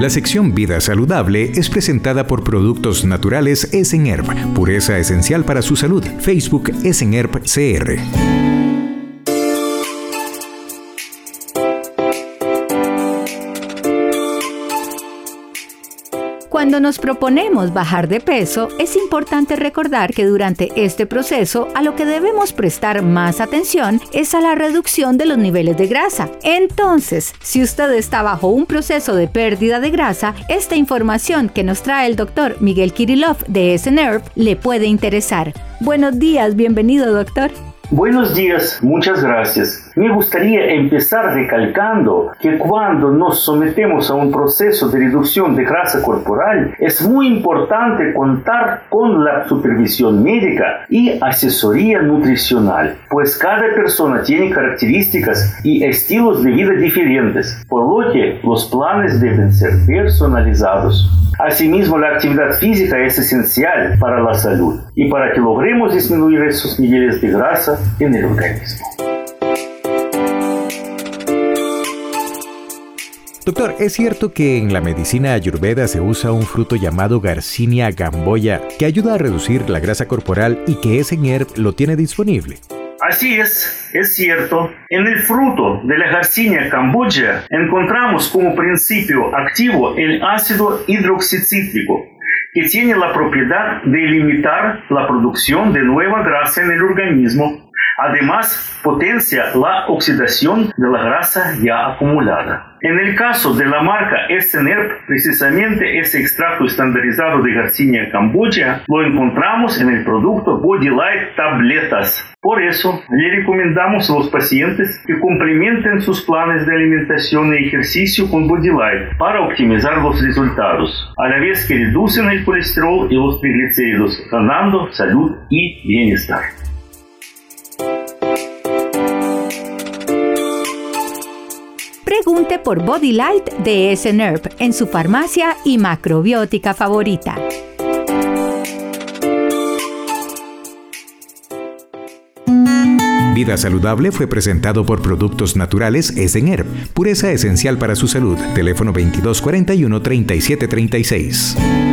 La sección Vida Saludable es presentada por Productos Naturales Esenherb, pureza esencial para su salud. Facebook Esenherb CR. Cuando nos proponemos bajar de peso, es importante recordar que durante este proceso a lo que debemos prestar más atención es a la reducción de los niveles de grasa. Entonces, si usted está bajo un proceso de pérdida de grasa, esta información que nos trae el doctor Miguel Kirillov de Esenherb le puede interesar. Buenos días, bienvenido, doctor. Buenos días, muchas gracias. Me gustaría empezar recalcando que cuando nos sometemos a un proceso de reducción de grasa corporal, es muy importante contar con la supervisión médica y asesoría nutricional, pues cada persona tiene características y estilos de vida diferentes, por lo que los planes deben ser personalizados. Asimismo, la actividad física es esencial para la salud y para que logremos disminuir esos niveles de grasa en el organismo. Doctor, ¿es cierto que en la medicina ayurveda se usa un fruto llamado Garcinia gamboya que ayuda a reducir la grasa corporal y que Esenherb lo tiene disponible? Así es cierto. En el fruto de la Garcinia camboya encontramos como principio activo el ácido hidroxicítrico, que tiene la propiedad de limitar la producción de nueva grasa en el organismo. Además, potencia la oxidación de la grasa ya acumulada. En el caso de la marca Esenherb, precisamente ese extracto estandarizado de Garcinia camboya lo encontramos en el producto Body Light Tabletas. Por eso, le recomendamos a los pacientes que complementen sus planes de alimentación y ejercicio con Body Light para optimizar los resultados, a la vez que reducen el colesterol y los triglicéridos, ganando salud y bienestar. Pregunte por Body Light de Esenherb en su farmacia y macrobiótica favorita. Vida Saludable fue presentado por Productos Naturales Esenherb, pureza esencial para su salud. Teléfono 2241-3736.